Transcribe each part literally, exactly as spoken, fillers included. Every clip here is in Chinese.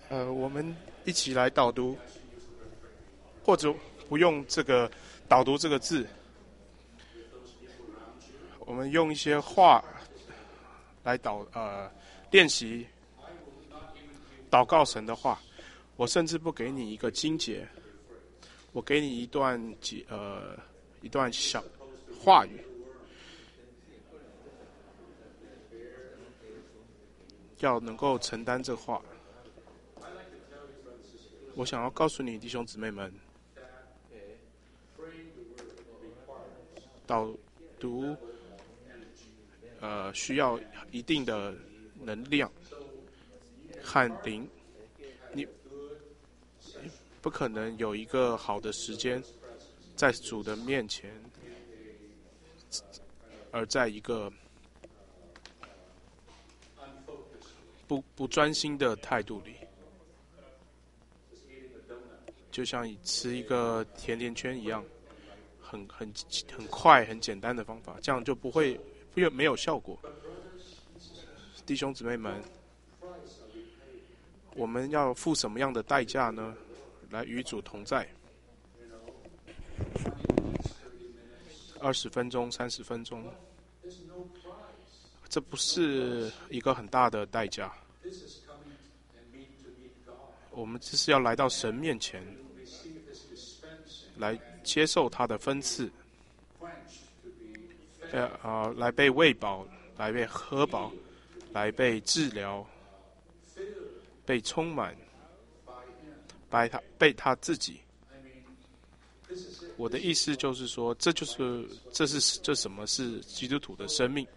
呃，我们一起来导读，或者不用这个导读这个字，我们用一些话来导呃练习祷告神的话。我甚至不给你一个经节，我给你一段呃一段小话语，要能够承担这话。我想要告诉你弟兄姊妹们，导读呃需要一定的能量和灵，你不可能有一个好的时间在主的面前，而在一个不不专心的态度里，就像吃一个甜甜圈一样，很很很快很简单的方法，这样就不会没有效果。弟兄姊妹们，我们要付什么样的代价呢？来与主同在，二十分钟、三十分钟，这不是一个很大的代价。我们这是要来到神面前，来接受他的分赐，呃啊，来被喂饱，来被喝饱，来被治疗，被充满，被他被他自己。我的意思就是说，这就是这是这什么是基督徒的生命？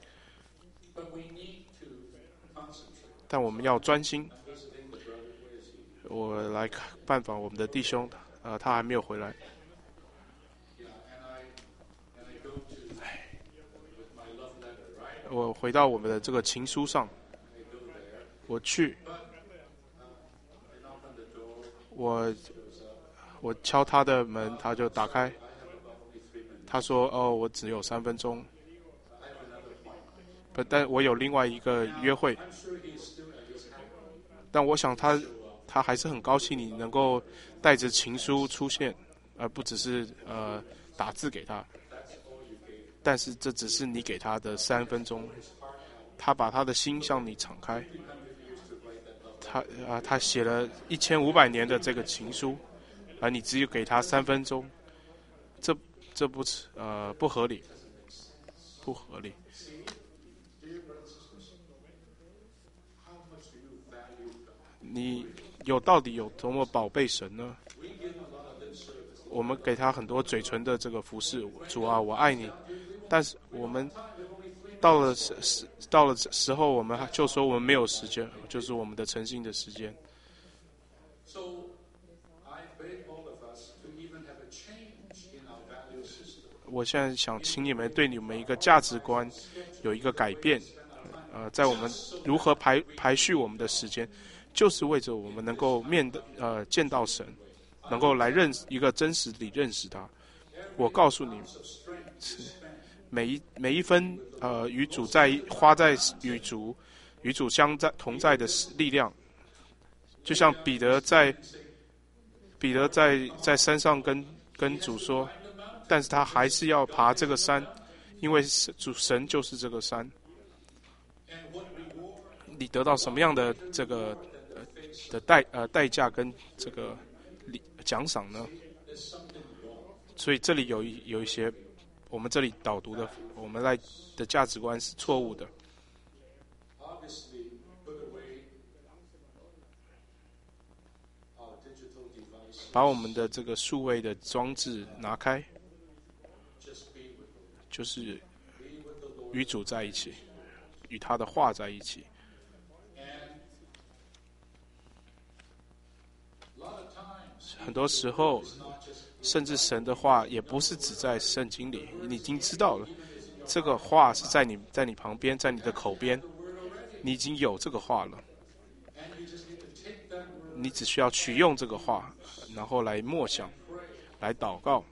但我们要专心。我来拜访我们的弟兄，呃，他还没有回来。我回到我们的这个情书上，我去，我我敲他的门，他就打开。他说：“哦，我只有三分钟，但我有另外一个约会。”但我想他他还是很高兴你能够带着情书出现，而不只是呃打字给他。但是这只是你给他的三分钟，他把他的心向你敞开。他啊，他写了一千五百年的这个情书，而你只有给他三分钟，这这不呃不合理，不合理。你有到底有多么宝贝神呢？我们给他很多嘴唇的这个服侍，主啊，我爱你。但是我们到了时到了时候，我们就说我们没有时间，就是我们的诚信的时间。我现在想请你们对你们一个价值观有一个改变，呃，在我们如何排排序我们的时间，就是为着我们能够面呃见到神，能够来认识一个真实地认识他。我告诉你，每一每一分呃与主在花在与主与主相在同在的力量，就像彼得在彼得在在山上跟跟主说，但是他还是要爬这个山，因为主神就是这个山。你得到什么样的这个呃的代呃代价跟这个奖赏呢？所以这里有一有一些我们这里导读的，我们来的价值观是错误的。把我们的这个数位的装置拿开，就是与主在一起，与他的话在一起。很多时候，甚至神的话也不是只在圣经里，你已经知道了，这个话是在你在你旁边，在你的口边，你已经有这个话了，你只需要取用这个话，然后来默想，来祷告，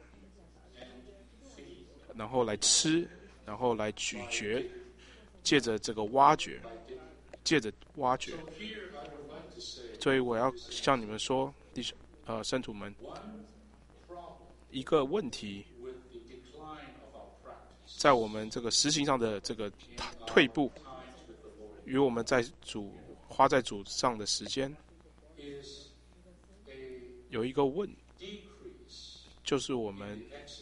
然后来吃，然后来咀嚼，借着这个挖掘，借着挖掘。 所以我要向你们说，弟兄呃圣徒们，一个问题，在我们这个实行上的这个退步，与我们在主花在主上的时间，有一个问，就是我们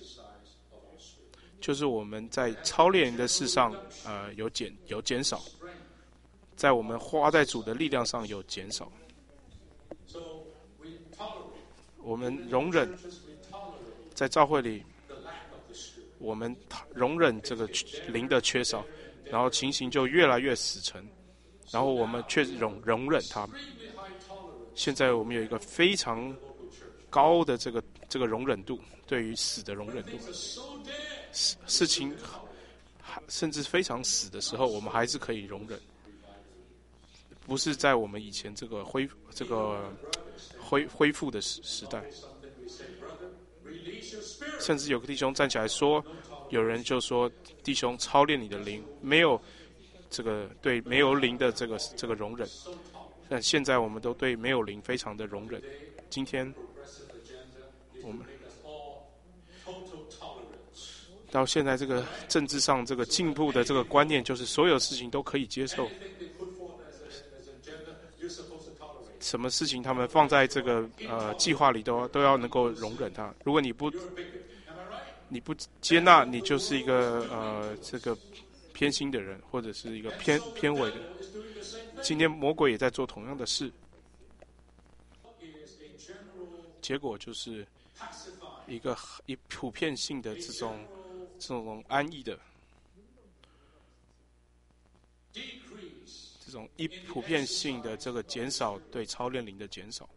就是我们在操练的事上，呃，有减有减少，在我们花在主的力量上有减少。我们容忍，在教会里，我们容忍这个灵的缺少，然后情形就越来越死沉，然后我们却容容忍它。现在我们有一个非常高的这个这个容忍度，对于死的容忍度，事事情甚至非常死的时候，我们还是可以容忍。不是在我们以前这个恢这个恢恢复的时时代，甚至有个弟兄站起来说，有人就说弟兄操练你的灵，没有这个对没有灵的这个这个容忍。但现在我们都对没有灵非常的容忍。今天我们到现在这个政治上这个进步的这个观念，就是所有事情都可以接受。什么事情他们放在这个呃计划里都都要能够容忍它。如果你不你不接纳，你就是一个呃这个偏心的人，或者是一个偏偏伪的人。今天魔鬼也在做同样的事，结果就是一个一普遍性的这种这种安逸的。这种一普遍性的这个减少对操练灵的减少，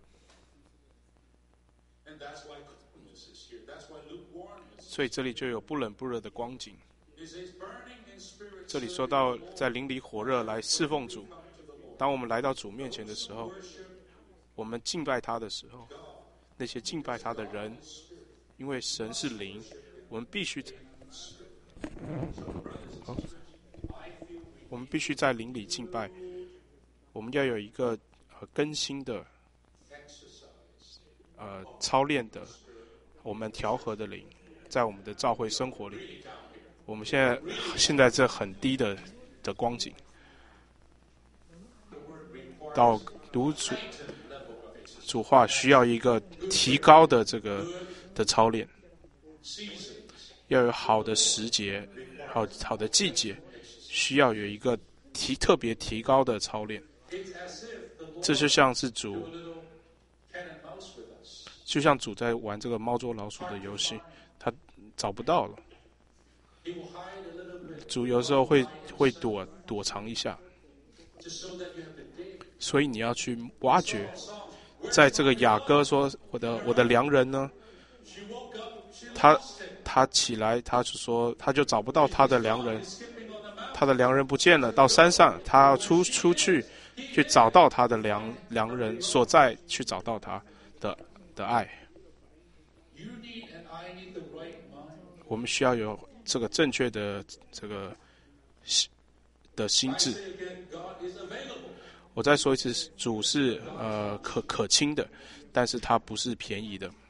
所以这里就有不冷不热的光景。这里说到在灵里火热来侍奉主，当我们来到主面前的时候，我们敬拜他的时候，那些敬拜他的人，因为神是灵，我们必须好我们必须在灵里敬拜，我们要有一个呃更新的呃操练的，我们调和的灵，在我们的教会生活里。我们现在现在这很低的的光景，到读主主话需要一个提高的这个的操练，要有好的时节，好好的季节。需要有一个提特别提高的操练，这就像是主，就像主在玩这个猫捉老鼠的游戏，他找不到了，主有时候会会躲躲藏一下，所以你要去挖掘。在这个雅歌说，我的我的良人呢，他他起来，他就说他就找不到他的良人。他的良人不见了，到山上，他要出出去，去找到他的良良人所在，去找到他的的爱。我们需要有这个正确的这个的心智。我再说一次，主是呃可可亲的，但是他不是便宜的。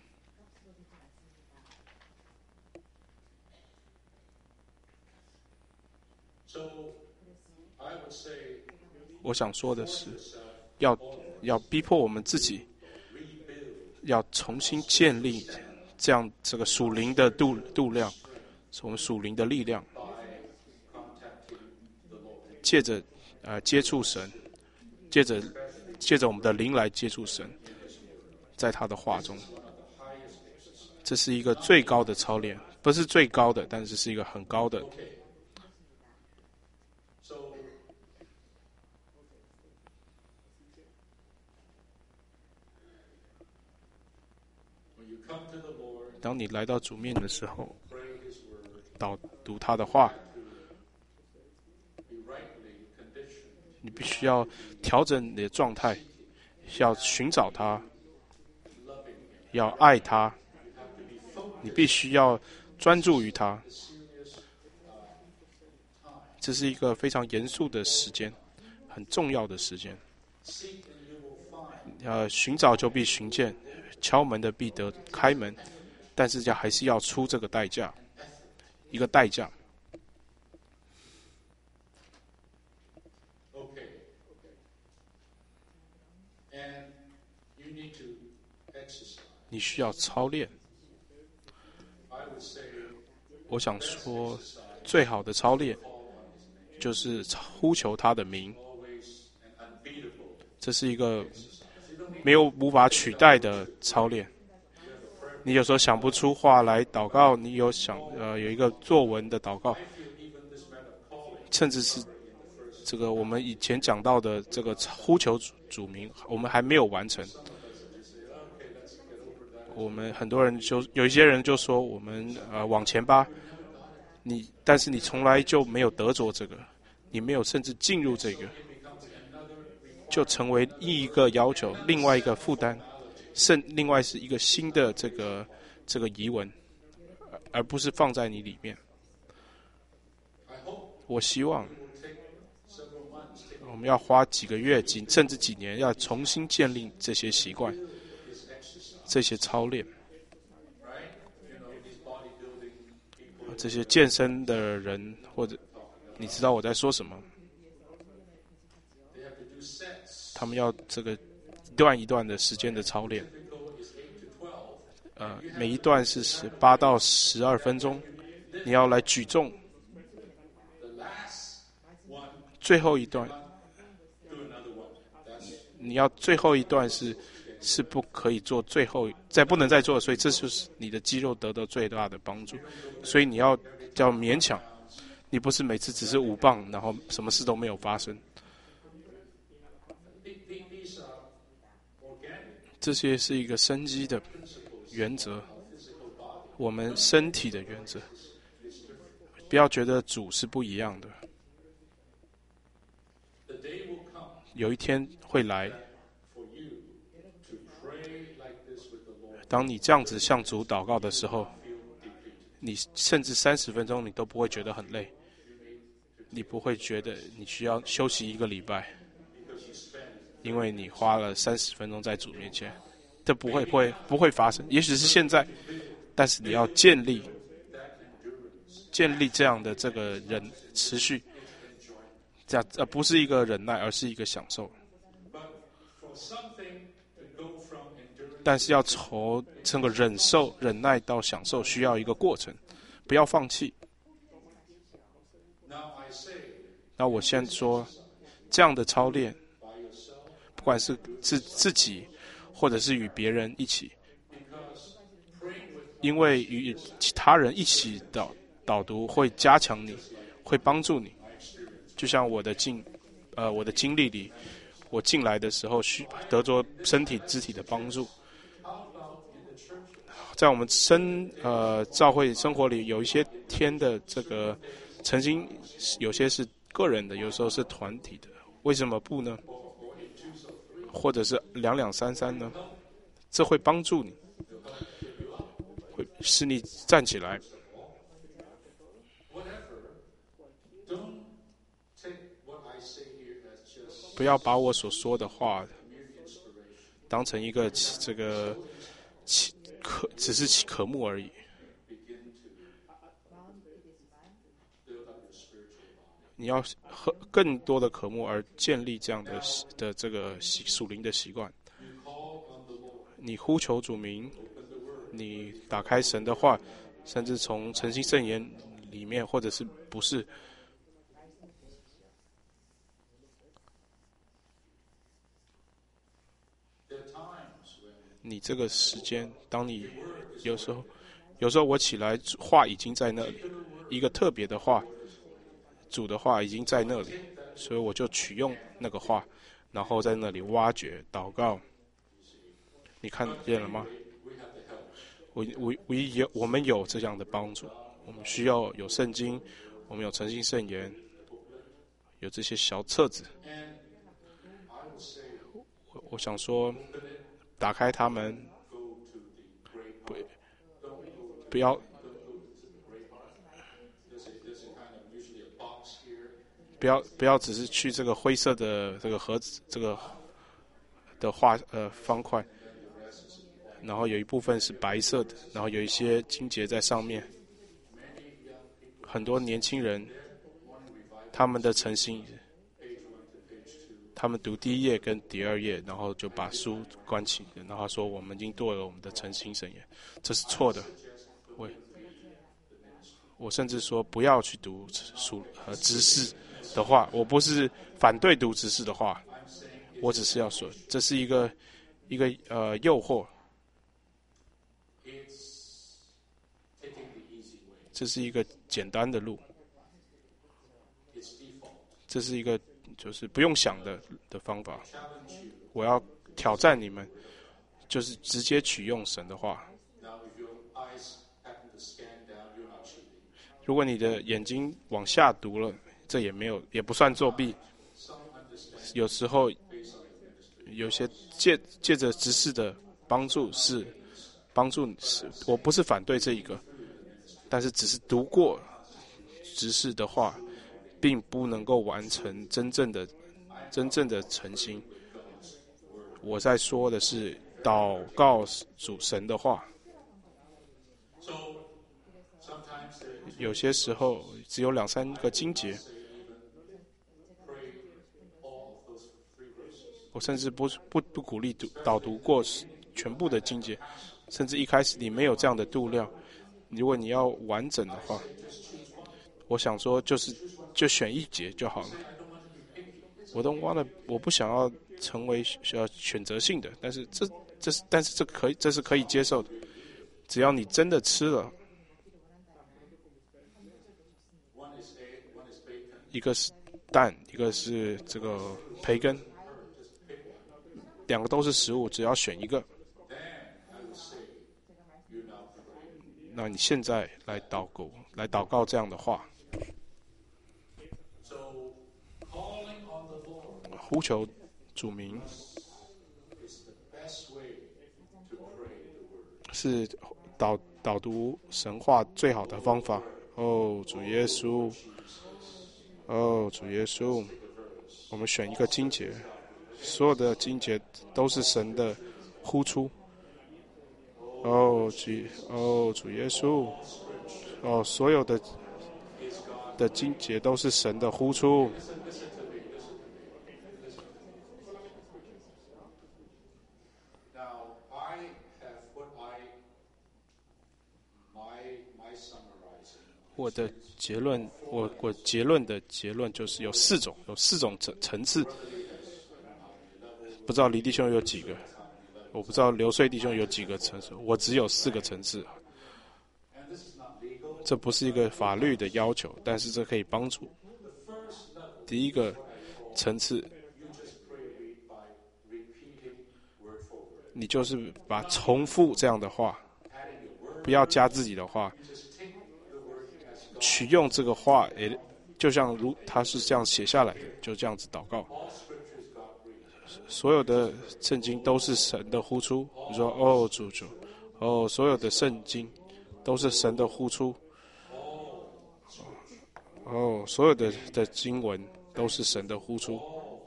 我想说的是，要要逼迫我们自己，要重新建立这样这个属灵的度度量，我们属灵的力量，借着呃接触神，借着借着我们的灵来接触神，在他的话中，这是一个最高的操练，不是最高的，但是是一个很高的。当你来到主面的时候，导读他的话，你必须要调整你的状态，要寻找他，要爱他，你必须要专注于他。这是一个非常严肃的时间，很重要的时间。 呃，寻找就必寻见，敲门的必得开门，但是要还是要出这个代价，一个代价。你需要操练。我想说，最好的操练就是呼求他的名，这是一个没有无法取代的操练。你有时候想不出话来祷告，你有想呃有一个作文的祷告，甚至是这个我们以前讲到的这个呼求主主名，我们还没有完成。我们很多人就有一些人就说我们呃往前吧，你但是你从来就没有得着这个，你没有甚至进入这个，就成为一个要求，另外一个负担，甚另外是一个新的这个这个疑问，而不是放在你里面。我希望我们要花几个月、几甚至几年，要重新建立这些习惯。这些操练，这些健身的人，或者你知道我在说什么？他们要这个一段一段的时间的操练，呃，每一段是十八到十二分钟，你要来举重，最后一段，你要最后一段是。是不可以做最后再不能再做，所以这就是你的肌肉得到最大的帮助。所以你要要勉强，你不是每次只是五磅，然后什么事都没有发生。这些是一个生机的原则，我们身体的原则。不要觉得主是不一样的，有一天会来。当你这样子向主祷告的时候，你甚至三十分钟你都不会觉得很累，你不会觉得你需要休息一个礼拜，因为你花了三十分钟在主面前，这不会不会不会发生。也许是现在，但是你要建立建立这样的这个忍持续，这样呃不是一个忍耐，而是一个享受。但是要从这个忍受、忍耐到享受，需要一个过程，不要放弃。那我先说，这样的操练，不管是自自己，或者是与别人一起，因为与其他人一起导导读会加强你，会帮助你。就像我的经，呃，我的经历里，我进来的时候，需得着身体肢体的帮助。在我们生呃教会生活里，有一些天的这个曾经有些是个人的，有时候是团体的，为什么不呢？或者是两两三三呢？这会帮助你，会使你站起来。不要把我所说的话当成一个这个可只是渴慕而已。你要喝更多的渴慕而建立这样的的这个属灵的习惯。你呼求主名，你打开神的话，甚至从诚心圣言里面，或者是不是。你这个时间，当你有时候，有时候我起来，话已经在那里，一个特别的话，主的话已经在那里，所以我就取用那个话，然后在那里挖掘、祷告。你看见了吗？我我我有我们有这样的帮助，我们需要有圣经，我们有诚信圣言，有这些小册子。我我想说。打开它们，不不要不要不要只是去这个灰色的这个盒子，这个的画呃方块，然后有一部分是白色的，然后有一些经节在上面。很多年轻人，他们的诚心，他们读第一页跟第二页，然后就把书关起，然后说我们已经做了我们的诚心圣言，这是错的。我我甚至说不要去读书和知识的话，我不是反对读知识的话，我只是要说这是一个一个呃诱惑，这是一个简单的路，这是一个就是不用想的的方法。我要挑战你们，就是直接取用神的话。如果你的眼睛往下读了，这也没有，也不算作弊。有时候，有些借借着知识的帮助是帮助，是我不是反对这一个，但是只是读过知识的话，并不能够完成真正的真正的诚心。我在说的是祷告主神的话。有些时候只有两三个经节，我甚至不不不鼓励读导读过全部的经节，甚至一开始你没有这样的度量，如果你要完整的话，我想说就是就选一节就好了。我都忘了，我不想要成为呃选择性的，但是这这是但是这可以这是可以接受的，只要你真的吃了。一个是蛋，一个是这个培根，两个都是食物，只要选一个。那你现在来祷告，来祷告这样的话，呼求主名，是导导读神话最好的方法。哦，主耶稣。哦，主耶稣，我们选一个经节，所有的经节都是神的呼出。哦，主，哦，主耶稣，哦，所有的的经节都是神的呼出。我的结论，我我结论的结论就是有四种，有四种层层次。不知道黎弟兄有几个，我不知道刘穗弟兄有几个层次，我只有四个层次。这不是一个法律的要求，但是这可以帮助。第一个层次，你就是把重复这样的话，不要加自己的话。取用这个话，也就像如他是这样写下来的，就这样子祷告。所有的圣经都是神的呼出。你说哦，主主，哦，所有的圣经都是神的呼出。哦，所有的的经文都是神的呼出。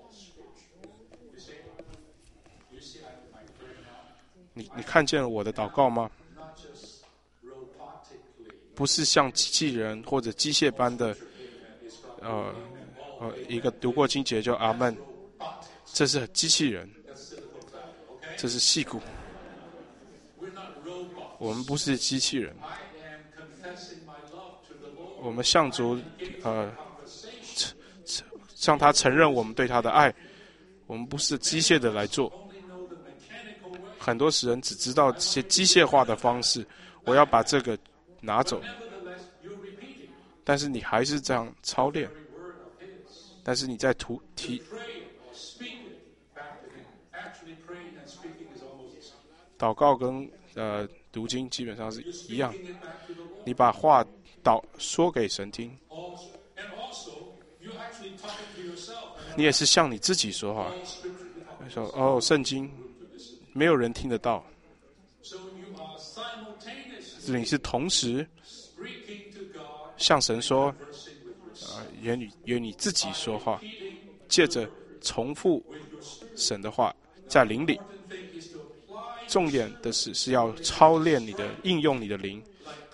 你你看见了我的祷告吗？不是像机器人或者机械般的，呃呃，一个读过经节就阿们，这是机器人，这是戏骨。我们不是机器人，我们向主呃向他承认我们对他的爱，我们不是机械的来做。很多时人只知道这些机械化的方式，我要把这个拿走，但是你还是这样操练，但是你在图提祷告跟呃读经基本上是一样，你把话祷说给神听，你也是向你自己说话，说哦，圣经没有人听得到，你是同时向神说，呃，也你也你自己说话，借着重复神的话， 在灵里。重点的是是要操练你的应用你的灵，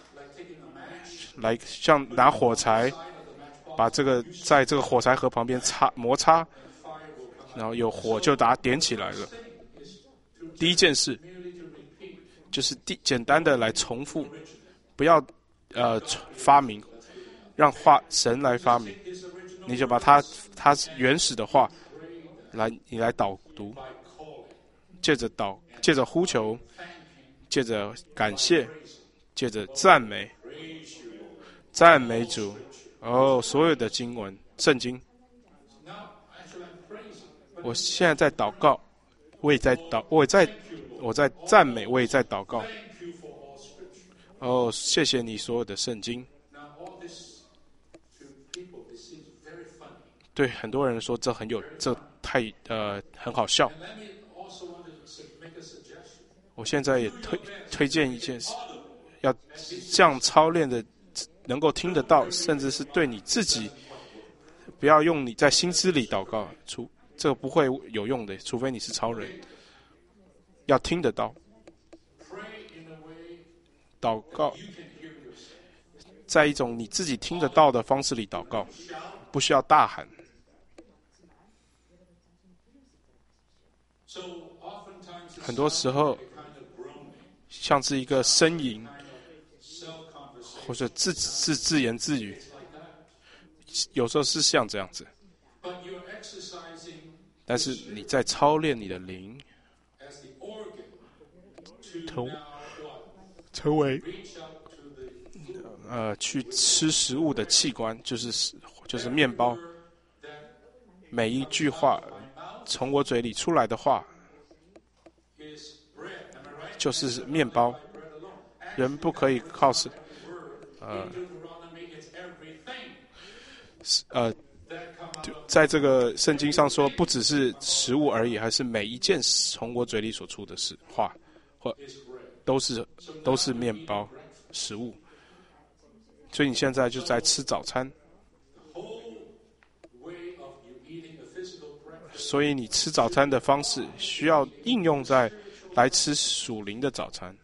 来像拿火柴，把这个在这个火柴盒旁边擦摩擦，然后有火就把它点起来了。第一件事就是第简单的来重复，不要呃发明，让话神来发明，你就把它它原始的话来你来导读，借着导借着呼求，借着感谢，借着赞美，赞美主。哦，所有的经文圣经，我现在在祷告，我也在祷，我也在我在赞美，我也在祷告。哦，谢谢你所有的圣经。对很多人说这很有，这太呃很好笑。我现在也推推荐一件事，要这样操练的，能够听得到，甚至是对你自己，不要用你在心思里祷告，除这个不会有用的，除非你是超人。要听得到，祷告，在一种你自己听得到的方式里祷告，不需要大喊。很多时候像是一个呻吟，或者自自自言自语，有时候是像这样子。但是你在操练你的灵，成成为呃去吃食物的器官，就是就是面包。每一句话从我嘴里出来的话，就是面包。人不可以靠是呃呃，在这个圣经上说，不只是食物而已，还是每一件从我嘴里所出的事话，或都是都是面包食物。所以你现在就在吃早餐，所以你吃早餐的方式需要应用在来吃属灵的早餐。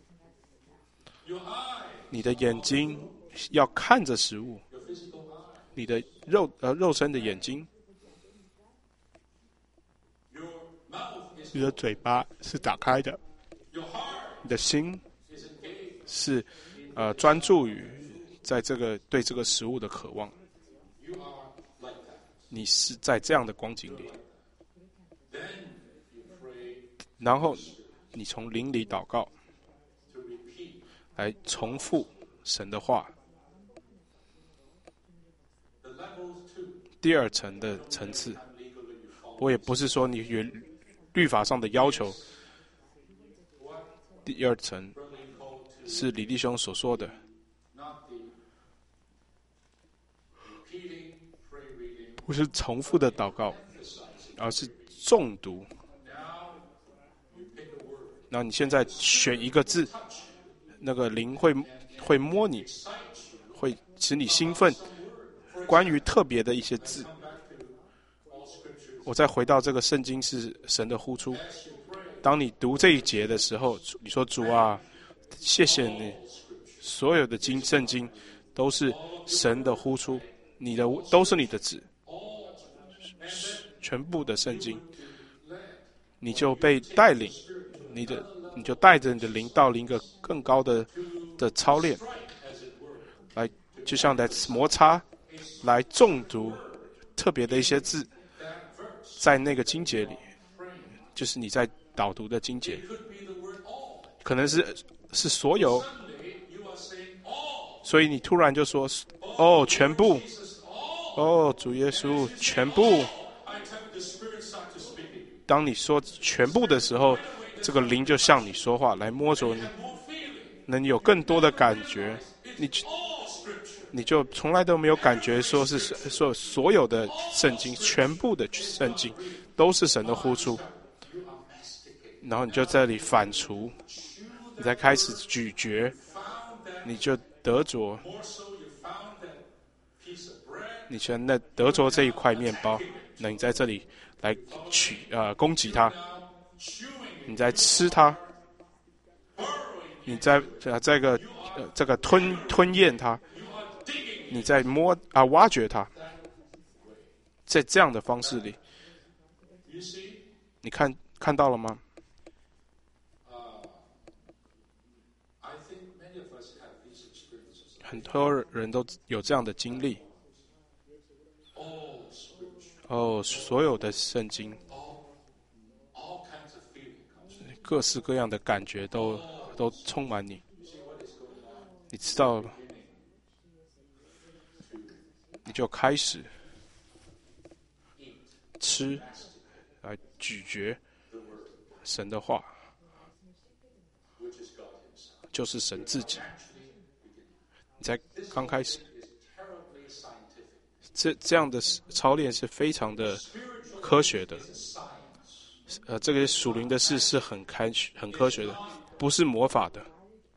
你的眼睛要看着食物，你的肉呃肉身的眼睛，你的嘴巴是打开的，你的心是呃专注于在这个对这个食物的渴望。你是在这样的光景里，然后你从灵里祷告，来重复神的话。第二层的层次，我也不是说你原律法上的要求。第二层是李弟兄所说的，不是重复的祷告，而是重读。那你现在选一个字，那个灵会会摸你，会使你兴奋。关于特别的一些字，我再回到这个圣经是神的呼出。当你读这一节的时候，你说主啊，谢谢你，所有的经圣经都是神的呼出，你的都是你的旨，全部的圣经，你就被带领，你的你就带着你的灵到一个更高的的操练，来就像来摩擦。来重读特别的一些字，在那个经节里，就是你在导读的经节，可能是是所有，所以你突然就说，哦，全部，哦，主耶稣，全部。当你说全部的时候，这个灵就向你说话，来摸着你，能有更多的感觉，你。你就从来都没有感觉说是说所有的圣经，全部的圣经都是神的呼出，然后你就在这里反刍，你才开始咀嚼，你就得着，你全那得着这一块面包，那你在这里来取呃攻击它， 你在吃它，你在呃这个呃这个吞吞咽它，你在摸啊挖掘它，在这样的方式里，你看看到了吗？很多人都有这样的经历。哦，所有的圣经，各式各样的感觉都都充满你。你知道，你就开始吃，来咀嚼神的话，就是神自己。你才刚开始，这这样的操练是非常的科学的。呃，这个属灵的事是很开很科学的，不是魔法的，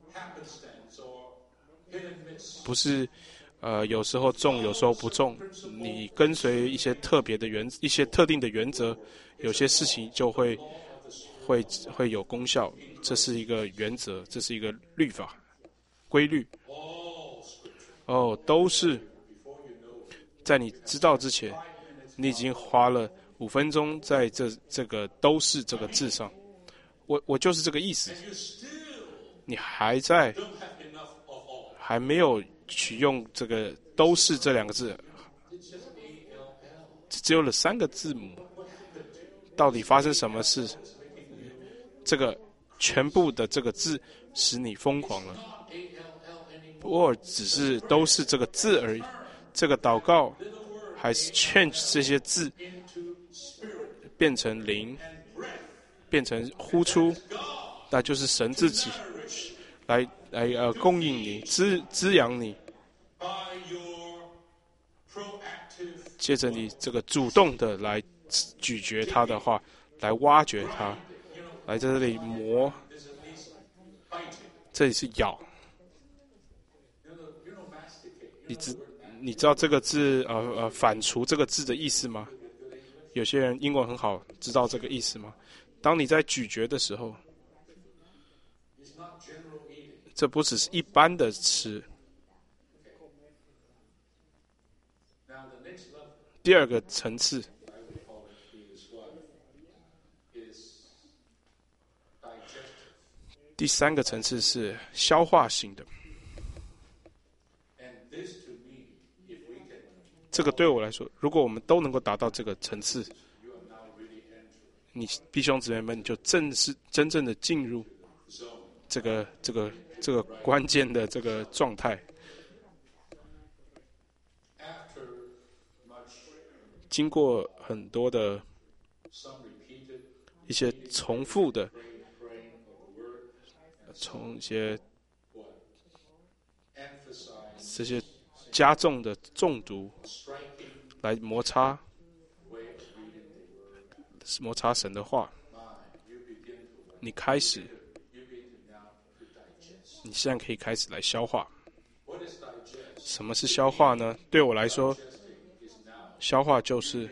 不是呃有时候中有时候不中，你跟随一些特别的原一些特定的原则，有些事情就会会会有功效。这是一个原则，这是一个律法规律。哦，都是在你知道之前，你已经花了五分钟在这这个都是这个字上。我我就是这个意思。你还在还没有取用这个都是这两个字，只有了三个字母，到底发生什么事？这个全部的这个字使你疯狂了。不过只是都是这个字而已，这个祷告还是 change 这些字变成灵，变成呼出，那就是神自己来来呃供应你，滋滋养你。接着你这个主动的来咀嚼它的话，来挖掘它，来在这里磨，这里是咬。你知你知道这个字呃呃反刍这个字的意思吗？有些人英文很好，知道这个意思吗？当你在咀嚼的时候，这不只是一般的吃。第二个层次，第三个层次是消化型的。这个对我来说，如果我们都能够达到这个层次，你弟兄姊妹们就正式真正的进入这个这个这个关键的这个状态。经过很多的一些重复的，从一些这些加重的中毒来摩擦摩擦神的话，你开始，你现在可以开始来消化。什么是消化呢？对我来说，消化就是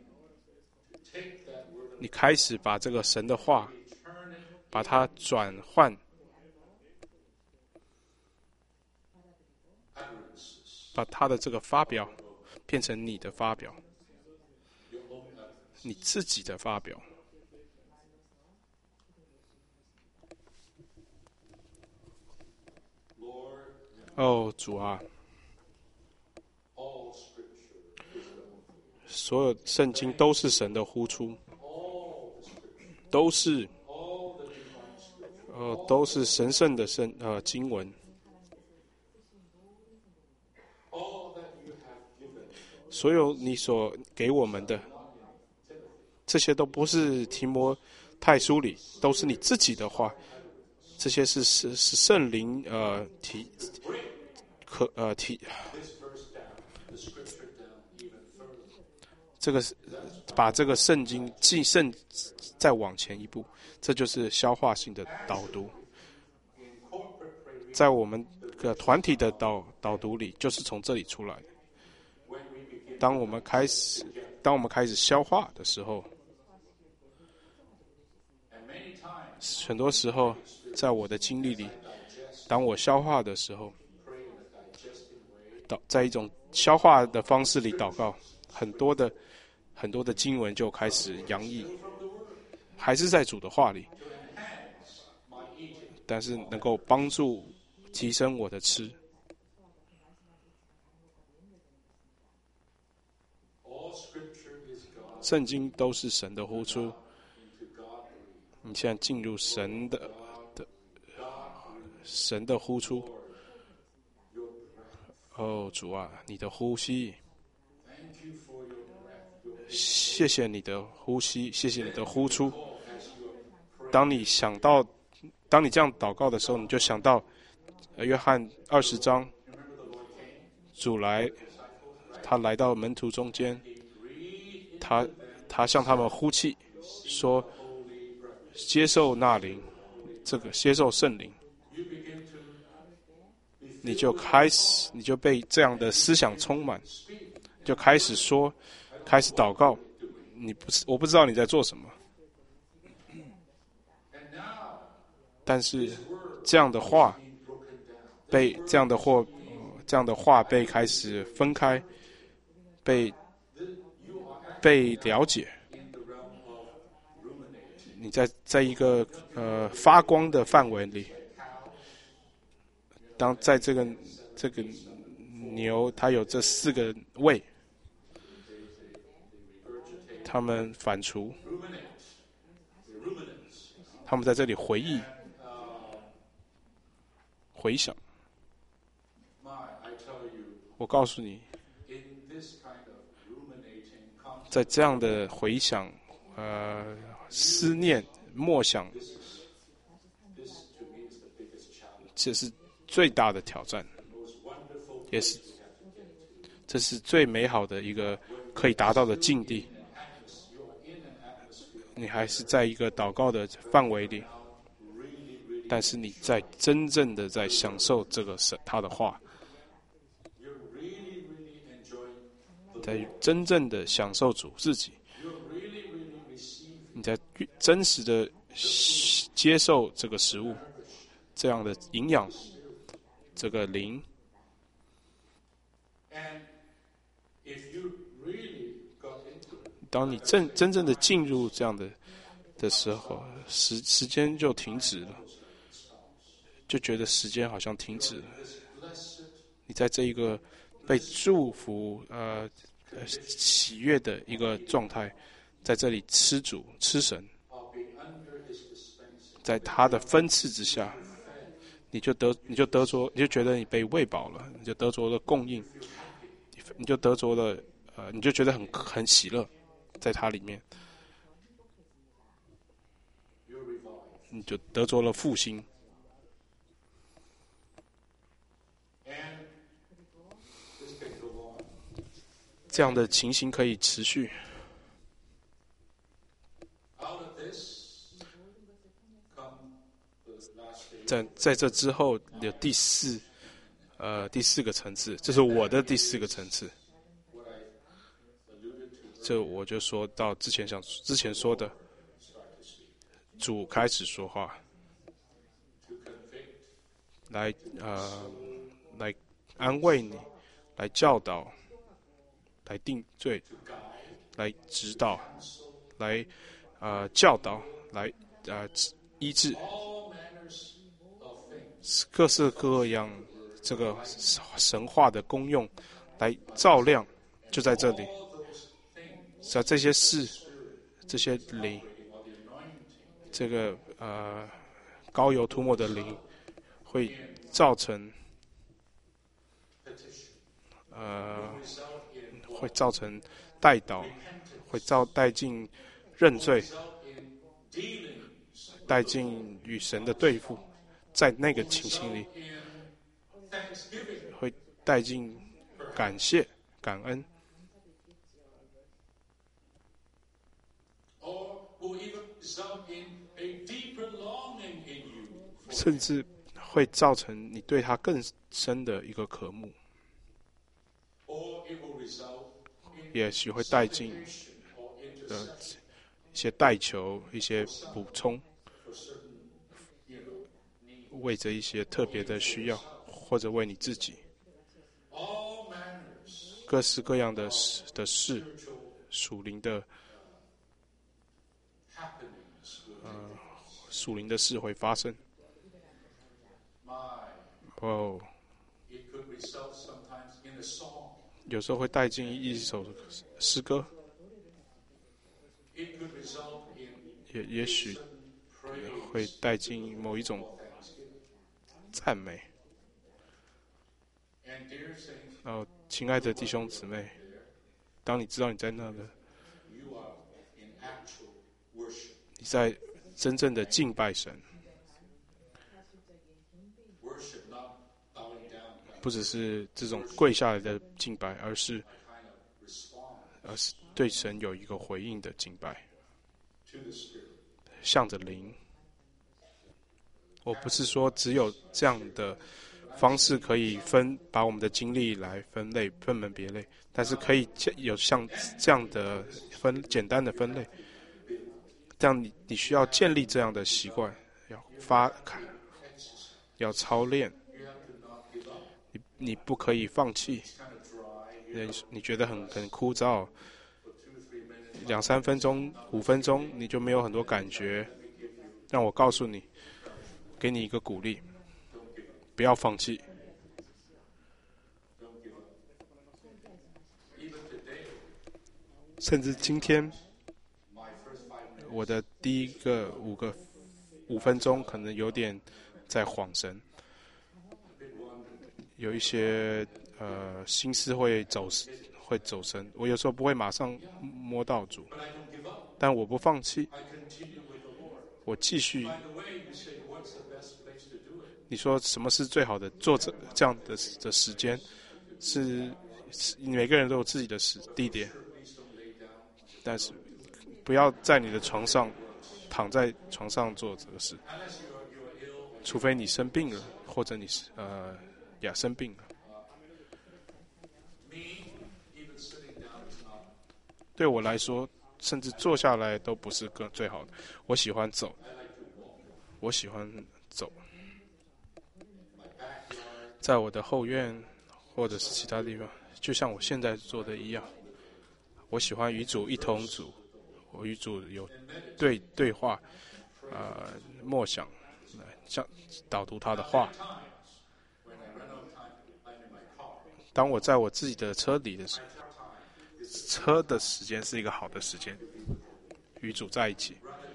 你开始把这个神的话，把它转换，把它的这个发表变成你的发表，你自己的发表。哦，主啊，所有圣经都是神的呼出，都是，呃，都是神圣的圣呃经文。所有你所给我们的，这些都不是提摩太书里，都是你自己的话。这些是是是圣灵呃提可呃提，这个是把这个圣经继圣再往前一步，这就是消化性的导读。在我们的团体的导导读里，就是从这里出来的。当我们开始，当我们开始消化的时候， 很多时候，在我的经历里，当我消化的时候，祷在一种消化的方式里祷告，很多的很多的经文就开始洋溢，还是在主的话里，但是能够帮助提升我的吃。圣经都是神的呼出，你现在进入神的的神的呼出。哦，主啊，你的呼吸，谢谢你的呼吸，谢谢你的呼出。当你想到，当你这样祷告的时候，你就想到约翰二十章，主来，他来到门徒中间，他他向他们呼气，说接受那灵，这个接受圣灵，你就开始，你就被这样的思想充满，就开始说，开始祷告。你不是，我不知道你在做什么，但是这样的话被这样的话这样的话被开始分开，被被了解。你在在一个呃发光的范围里，当在这个这个牛，它有这四个胃，他们反刍，他们在这里回忆、回想。我告诉你，在这样的回想、呃思念、默想，这是最大的挑战，也是这是最美好的一个可以达到的境地。你还是在一个祷告的范围里，但是你在真正的在享受这个神他的话，在真正的享受主自己，你在真实的接受这个食物，这样的营养，这个灵。当你真真正的进入这样的的时候，时时间就停止了，就觉得时间好像停止了。你在这一个被祝福、呃喜悦的一个状态，在这里吃主、吃神，在他的分赐之下，你就得你就得着，你就觉得你被喂饱了，你就得着了供应，你就得着了，呃，你就觉得很很喜乐。在它里面，你就得着了复兴。这样的情形可以持续。在在这之后有第四，呃，第四个层次，这是我的第四个层次。这我就说到之前想之前说的，主开始说话，来呃来安慰你，来教导，来定罪，来指导，来呃教导，来呃医治，各式各样这个神话的功用，来照亮，就在这里。在这些事、这些灵，这个呃膏油涂抹的灵，会造成呃会造成带导，会造带进认罪，带进与神的对付，在那个情形里，会带进感谢、感恩。甚至会造成你对他更深的一个渴慕，也许会带进呃一些代求、一些补充， 为着一些特别的需要，或者为你自己，各式各样的事的事，属灵的，呃，属灵的事会发生。哦，有时候会带进一首诗歌，也也许会带进某一种赞美。哦，亲爱的弟兄姊妹，当你知道你在那的，你在真正的敬拜神，不只是这种跪下来的敬拜，而是而是对神有一个回应的敬拜，向着灵。我不是说只有这样的方式可以分把我们的精力来分类分门别类，但是可以有像这样的分简单的分类，这样你你需要建立这样的习惯，要发要操练，你你不可以放弃。你觉得很很枯燥，两三分钟五分钟你就没有很多感觉，让我告诉你，给你一个鼓励，不要放弃。甚至今天，我的第一个五个五分钟可能有点在晃神，有一些呃心思会走会走神。我有时候不会马上摸到主，但我不放弃，我继续。你说什么是最好的做这这样的的时间？是每个人都有自己的时地点，但是不要在你的床上躺在床上做这个事，除非你生病了，或者你呃呀生病了。对我来说，甚至坐下来都不是更最好的。我喜欢走，我喜欢走，在我的后院或者是其他地方，就像我现在做的一样。我喜欢与主一同主，我与主有对对话，呃，默想，像导读他的话。当我在我自己的车里的时候，车的时间是一个好的时间，与主在一起。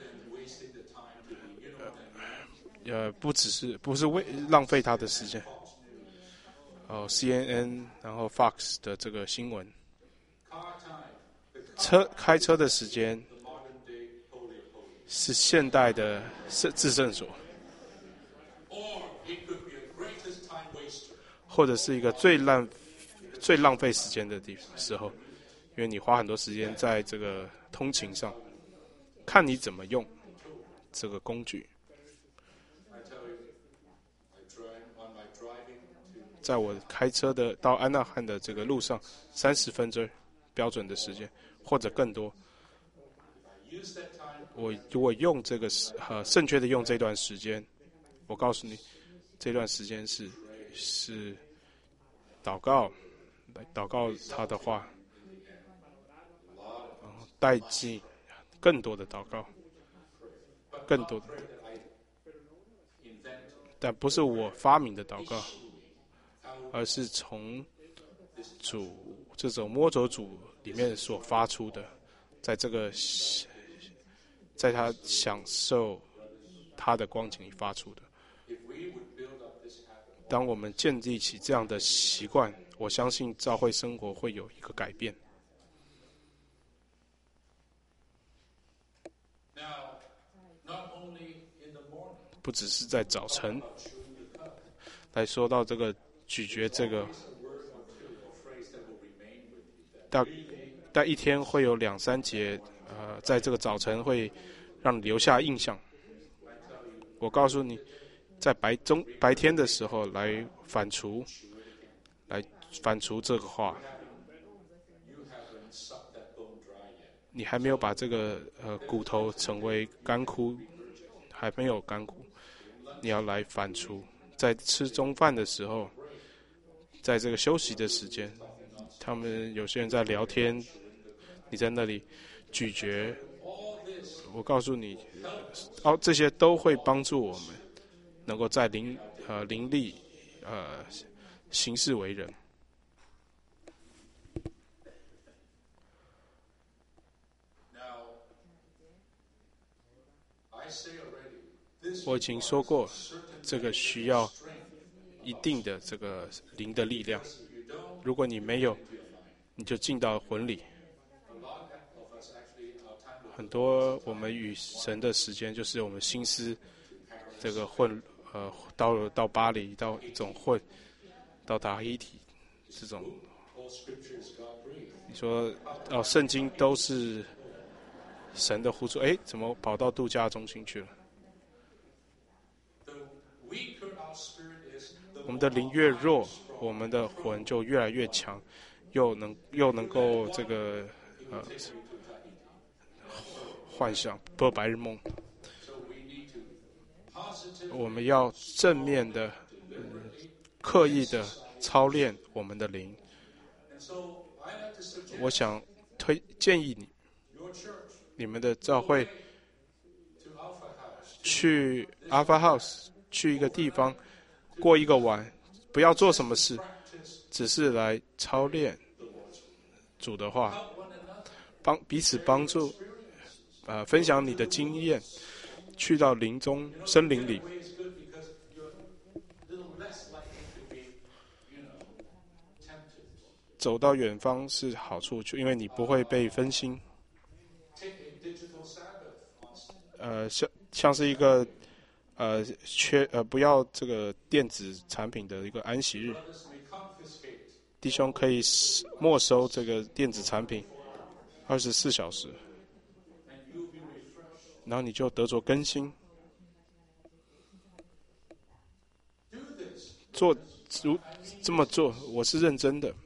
呃，呃不只是不是为浪费他的时间。哦 ，C N N， 然后 Fox 的这个新闻，车开车的时间是现代的至圣所，或者是一个最浪最浪费时间的地方时候，因为你花很多时间在这个通勤上，看你怎么用这个工具。在我开车的到安纳汉的这个路上，三十分钟标准的时间，或者更多。我如果用这个呃正确的用这段时间，我告诉你，这段时间是是祷告，来祷告他的话，然后带进更多的祷告，更多的，但不是我发明的祷告。而是从主这种摸着主里面所发出的，在这个在他享受他的光景里发出的。当我们建立起这样的习惯，我相信教会生活会有一个改变。不只是在早晨来说到这个咀嚼这个，大大一天会有两三节，呃，在这个早晨会让你留下印象。我告诉你，在白中白天的时候来反刍，来反刍这个话，你还没有把这个呃骨头成为干枯，还没有干枯， 你要来反刍。在吃中饭的时候，在这个休息的时间，他们有些人在聊天，你在那里咀嚼。我告诉你，哦，这些都会帮助我们能够在灵呃灵力呃行事为人。我已经说过，这个需要一定的这个灵的力量。如果你没有，你就进到魂里。很多我们与神的时间，就是我们心思这个混呃到了到巴黎，到一种混到达黑体这种。你说哦，圣经都是神的呼出，哎，怎么跑到度假中心去了？我们的灵越弱，我们的魂就越来越强，又能又能够这个呃幻想做白日梦。我们要正面的、呃、刻意的操练我们的灵。我想推建议你，你们的教会去 Alpha House， 去一个地方过一个晚，不要做什么事，只是来操练主的话，帮彼此帮助，呃，分享你的经验，去到林中森林里。走到远方是好处，因为你不会被分心。呃，像像是一个呃缺呃不要这个电子产品的一个安息日，弟兄可以没收这个电子产品二十四小时，然后你就得着更新。做如这么做，我是认真的。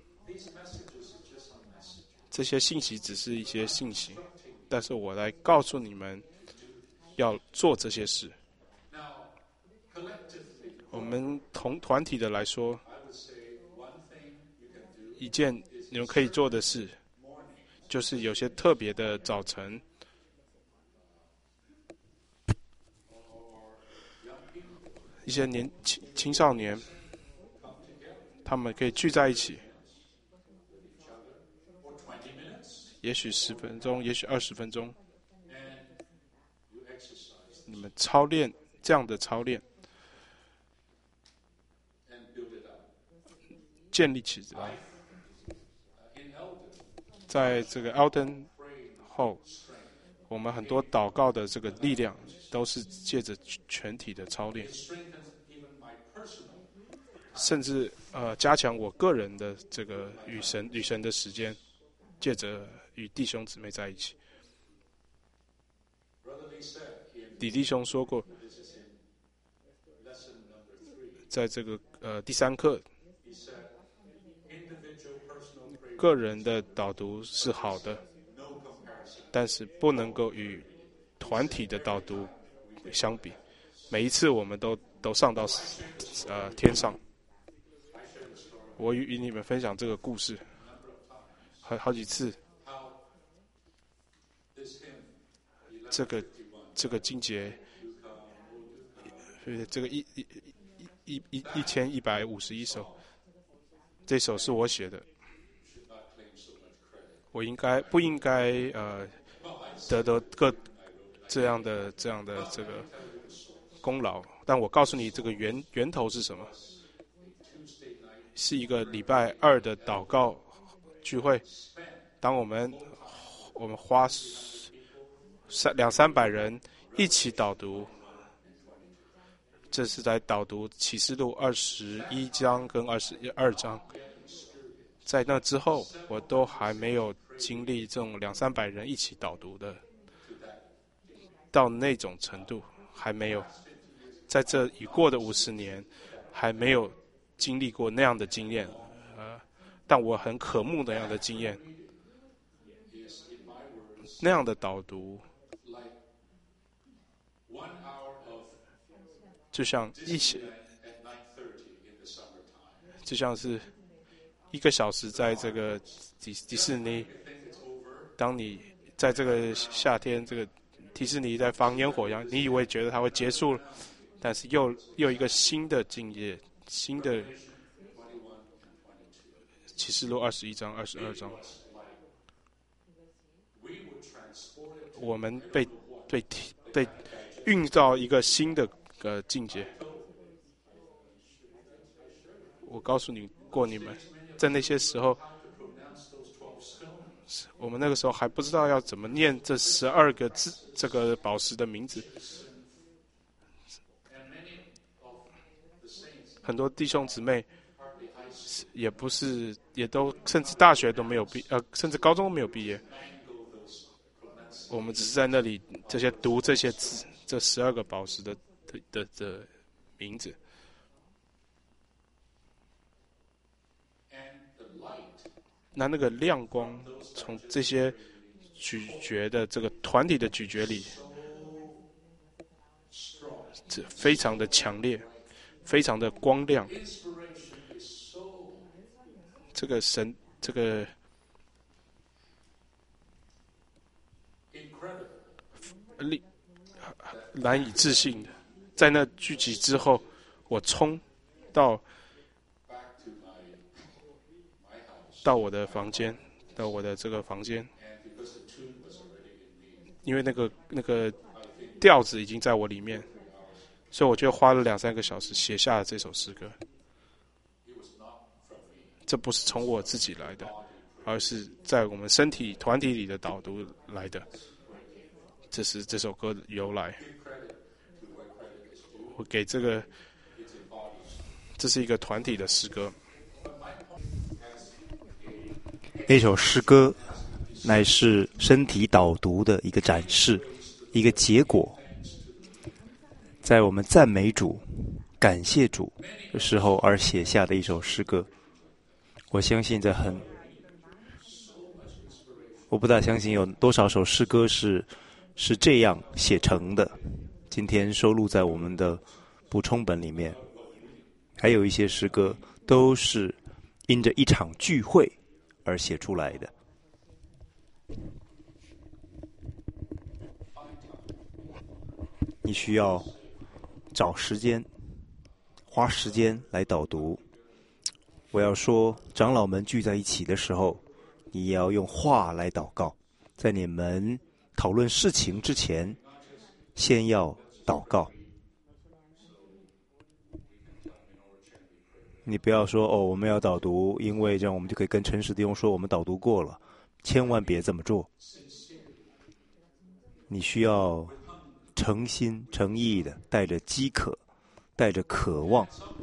这些信息只是一些信息，但是我来告诉你们要做这些事。我们同团体的来说，一件你们可以做的事，就是有些特别的早晨，一些年青青少年，他们可以聚在一起，也许十分钟，也许二十分钟，你们操练这样的操练，建立起来。在这个 Alton 后，我们很多祷告的这个力量，都是借着全体的操练，甚至呃加强我个人的这个与神与神的时间，借着与弟兄姊妹在一起。李弟兄说过，在这个呃第三课，个人的导读是好的，但是不能够与团体的导读相比。每一次我们都都上到呃天上。我与与你们分享这个故事，好好几次。这个这个经节，呃，这个一一一一一千一百五十一首，这首是我写的。我应该不应该呃得到各这样的这样的这个功劳？但我告诉你，这个源源头是什么？是一个礼拜二的祷告聚会，当我们我们花三两三百人一起导读，这是在导读启示录二十一章跟二十二章。在那之后，我都还没有经历这种两三百人一起导读的，到那种程度还没有。在这已过的五十年，还没有经历过那样的经验，呃，但我很渴慕那样的经验，那样的导读， 就像一些，就像是一个小时在这个迪迪士尼，当你在这个夏天，这个迪士尼在放烟火一样，你以为觉得它会结束了，但是又又一个新的境界，新的启示录二十一章、二十二章，我们被被被运到一个新的呃境界。我告诉你过，你们在那些时候，我们那个时候还不知道要怎么念这十二个字，这个宝石的名字。很多弟兄姊妹也不是，也都甚至大学都没有毕，呃，甚至高中都没有毕业。我们只是在那里这些读这些字，这十二个宝石的的的的名字。那那个亮光从这些咀嚼的这个团体的咀嚼里，这非常的强烈，非常的光亮。这个神，这个力难以置信的，在那聚集之后，我冲到到我的房间，到我的这个房间，因为那个那个调子已经在我里面，所以我就花了两三个小时写下了这首诗歌。这不是从我自己来的，而是在我们身体团体里的导读来的。这是这首歌的由来。我给这个，这是一个团体的诗歌。 那首诗歌乃是身体导读的一个展示，一个结果。在我们赞美主、感谢主的时候而写下的一首诗歌。我相信在很，我不大相信有多少首诗歌是是这样写成的。今天收录在我们的补充本里面，还有一些诗歌都是因着一场聚会而写出来的。你需要找时间，花时间来导读。我要说，长老们聚在一起的时候，你也要用话来祷告。在你们讨论事情之前，先要祷告。你不要说哦，我们要导读，因为这样我们就可以跟陈师弟兄说我们导读过了，千万别这么做。你需要诚心诚意的，带着饥渴，带着渴望。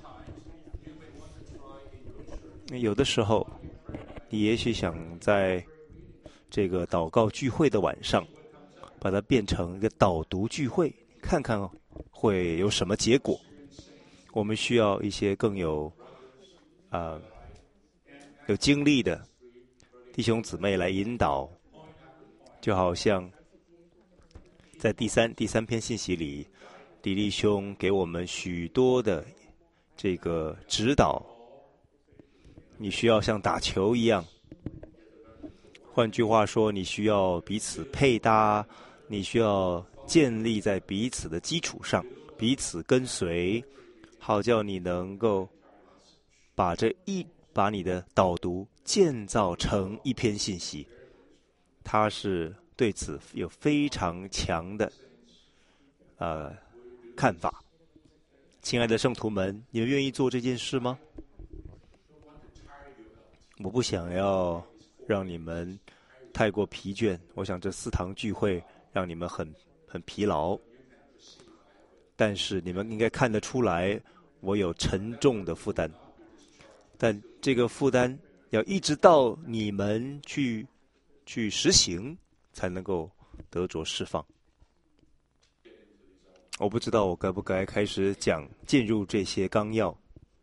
有的时候，你也许想在这个祷告聚会的晚上，把它变成一个导读聚会，看看会有什么结果。我们需要一些更有啊、呃、有经历的弟兄姊妹来引导，就好像在第三第三篇信息里，李弟兄给我们许多的这个指导。你需要像打球一样，换句话说，你需要彼此配搭，你需要建立在彼此的基础上，彼此跟随，好叫你能够把这一把你的导读建造成一篇信息。他是对此有非常强的呃看法。亲爱的圣徒们，你们愿意做这件事吗？我不想要让你们太过疲倦，我想这四堂聚会让你们很很疲劳，但是你们应该看得出来，我有沉重的负担，但这个负担要一直到你们去去实行，才能够得着释放。我不知道我该不该开始讲进入这些纲要，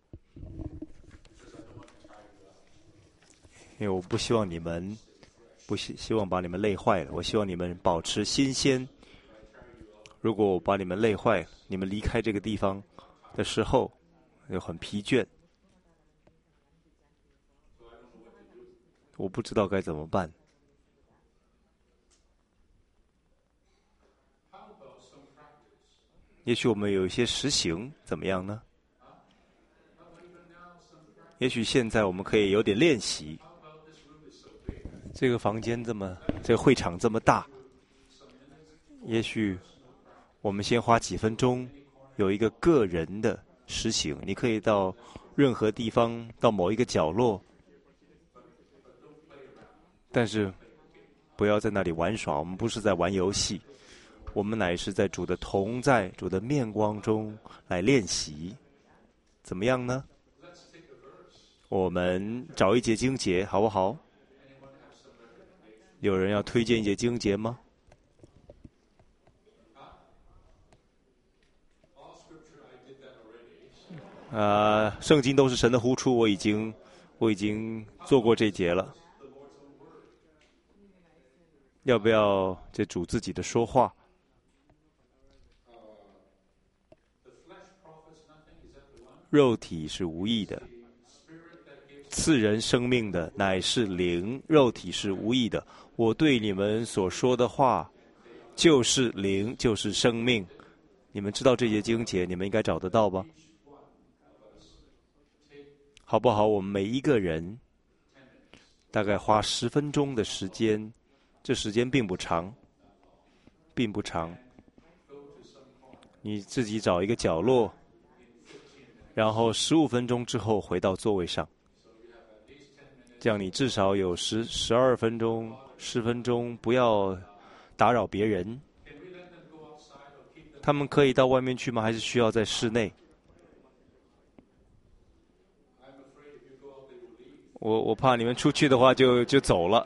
因为我不希望你们不希希望把你们累坏了，我希望你们保持新鲜。 如果我把你们累坏，你们离开这个地方的时候又很疲倦，我不知道该怎么办。也许我们有一些实行，怎么样呢？也许现在我们可以有点练习。这个房间这么，这个会场这么大，也许我们先花几分钟，有一个个人的实行。你可以到任何地方，到某一个角落，但是不要在那里玩耍。我们不是在玩游戏，我们乃是在主的同在、主的面光中来练习。怎么样呢？我们找一节经节，好不好？有人要推荐一节经节吗？呃，圣经都是神的呼出，我已经我已经做过这节了。要不要这主自己的说话？肉体是无益的，赐人生命的乃是灵，肉体是无益的。我对你们所说的话，就是灵，就是生命。你们知道这节经节，你们应该找得到吧？好不好？我们每一个人大概花十分钟的时间，这时间并不长，并不长。你自己找一个角落，然后十五分钟之后回到座位上。这样你至少有十十二分钟、十分钟，不要打扰别人。他们可以到外面去吗？还是需要在室内？我我怕你们出去的话就就走了。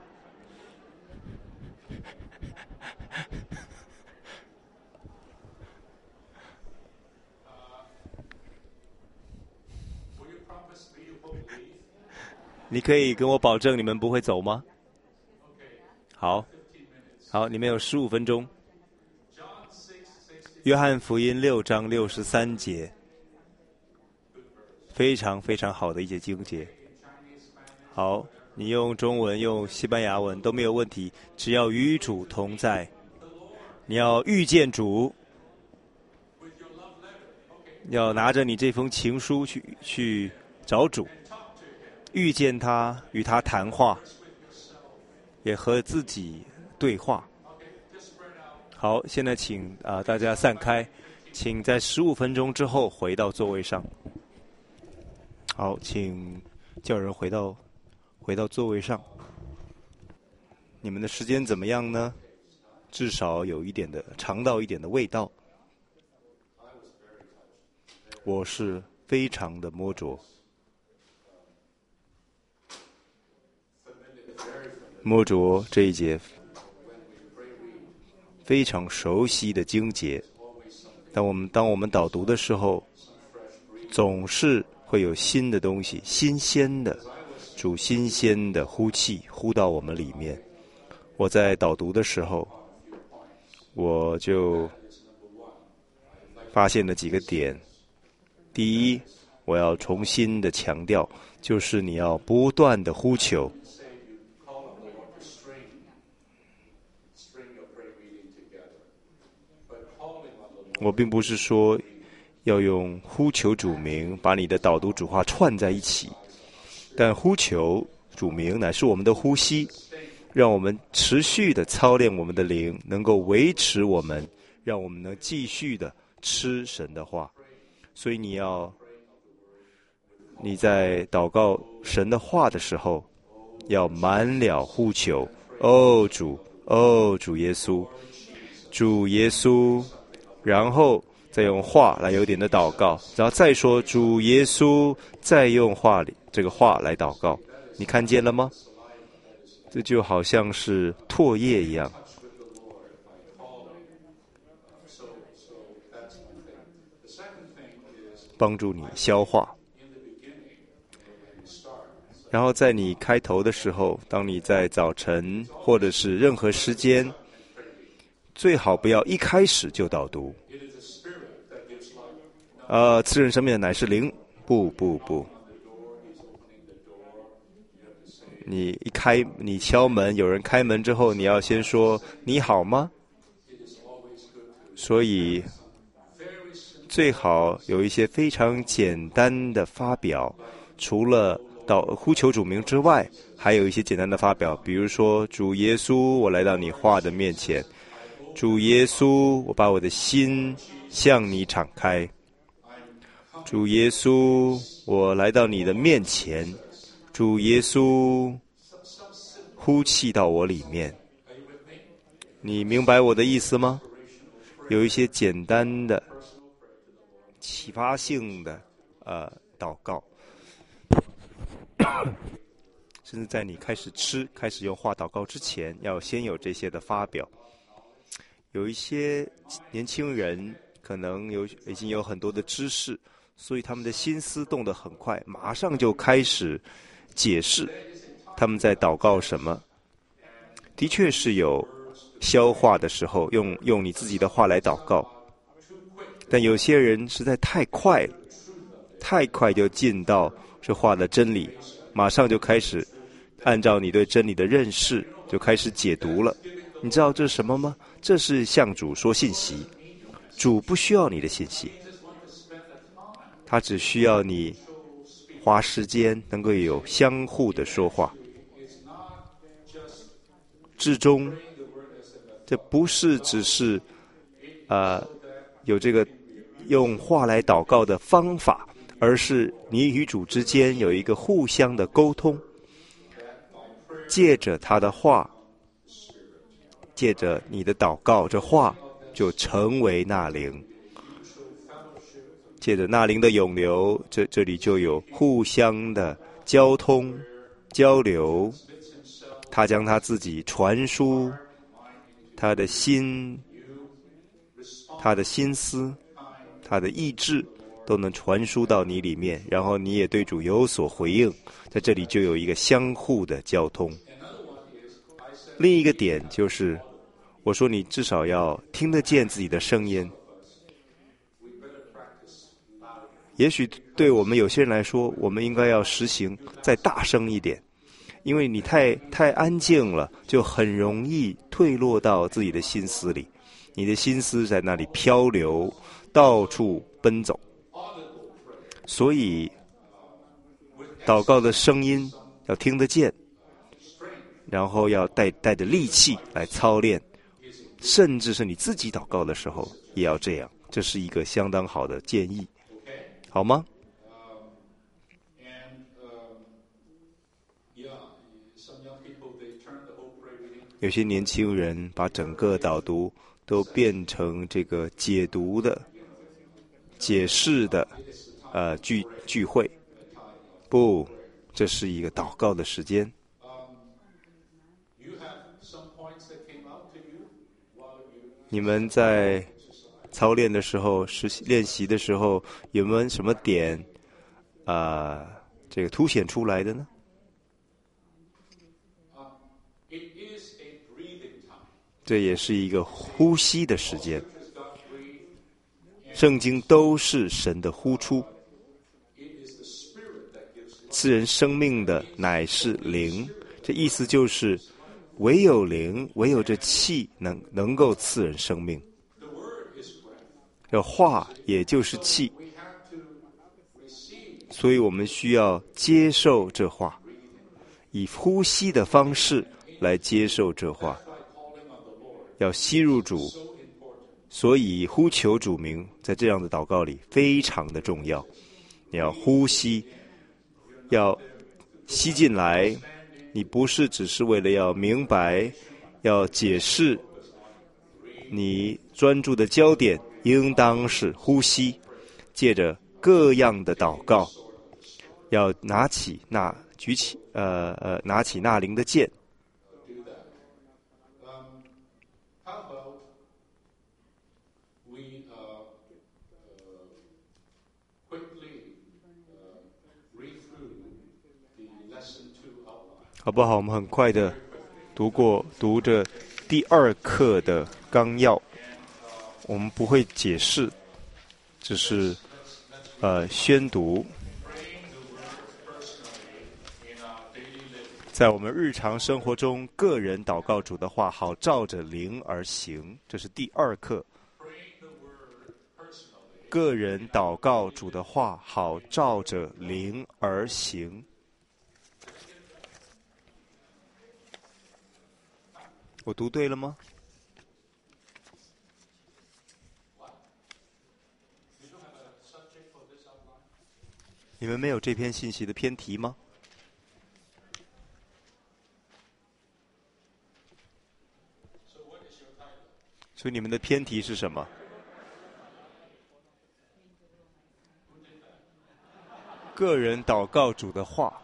你可以跟我保证你们不会走吗？好，好，你们有十五分钟。约翰福音六章六十三节，非常非常好的一节经节。好，你用中文用西班牙文都没有问题，只要与主同在。你要遇见主，要拿着你这封情书去去找主，遇见他，与他谈话，也和自己对话。好，现在请啊、呃、大家散开，请在十五分钟之后回到座位上。好，请叫人回到回到座位上。你们的时间怎么样呢？至少有一点的尝到一点的味道。我是非常的摸着，摸着这一节非常熟悉的经节。当我们当我们导读的时候，总是会有新的东西，新鲜的主新鲜的呼气呼到我们里面。我在导读的时候，我就发现了几个点。第一，我要重新的强调，就是你要不断的呼求。我并不是说要用呼求主名把你的导读主话串在一起，但呼求主名乃是我们的呼吸，让我们持续的操练我们的灵，能够维持我们，让我们能继续的吃神的话。所以你要你在祷告神的话的时候，要满了呼求。哦主，哦主耶稣，主耶稣，然后再用话来有点的祷告，然后再说主耶稣，再用话里这个话来祷告。你看见了吗？这就好像是唾液一样，帮助你消化。然后在你开头的时候，当你在早晨或者是任何时间最好不要一开始就导读。呃，赐人生命的乃是灵，不不不。你一开，你敲门，有人开门之后，你要先说你好吗？所以最好有一些非常简单的发表，除了到呼求主名之外，还有一些简单的发表，比如说主耶稣，我来到你话的面前，主耶稣，我把我的心向你敞开，主耶稣，我来到你的面前，主耶稣，呼气到我里面。你明白我的意思吗？有一些简单的启发性的呃祷告，甚至在你开始吃开始用话祷告之前，要先有这些的发表。有一些年轻人可能有已经有很多的知识，所以他们的心思动得很快，马上就开始解释他们在祷告什么。的确是有消化的时候，用用你自己的话来祷告，但有些人实在太快了，太快就进到这话的真理，马上就开始按照你对真理的认识就开始解读了。你知道这是什么吗？这是向主说信息。主不需要你的信息，他只需要你花时间能够有相互的说话。至终这不是只是呃有这个用话来祷告的方法，而是你与主之间有一个互相的沟通，借着他的话，借着你的祷告，这话就成为那灵，借着那灵的涌流，这这里就有互相的交通交流。他将他自己传输，他的心，他的心思，他的意志都能传输到你里面，然后你也对主有所回应，在这里就有一个相互的交通。另一个点就是我说你至少要听得见自己的声音。也许对我们有些人来说，我们应该要实行再大声一点，因为你太太安静了，就很容易退落到自己的心思里，你的心思在那里漂流，到处奔走。所以祷告的声音要听得见，然后要带带着力气来操练，甚至是你自己祷告的时候也要这样，这是一个相当好的建议，好吗？有些年轻人把整个导读都变成这个解读的、解释的呃聚聚会，不，这是一个祷告的时间。你们在操练的时候、实习练习的时候，有没有什么点啊、呃、这个凸显出来的呢？这也是一个呼吸的时间。圣经都是神的呼出，赐人生命的乃是灵，这意思就是唯有灵，唯有这气能能够赐人生命。这话也就是气，所以我们需要接受这话，以呼吸的方式来接受这话，要吸入主。所以呼求主名在这样的祷告里非常的重要。你要呼吸，要吸进来，你不是只是为了要明白，要解释，你专注的焦点应当是呼吸，借着各样的祷告，要拿起那举起呃呃拿起那灵的剑。好不好？我们很快的读过读着第二课的纲要，我们不会解释，只是呃宣读。在我们日常生活中，个人祷告主的话，好照着灵而行，这是第二课。个人祷告主的话，好照着灵而行。我读对了吗？你们没有这篇信息的偏题吗？所以你们的偏题是什么？个人祷告主的话。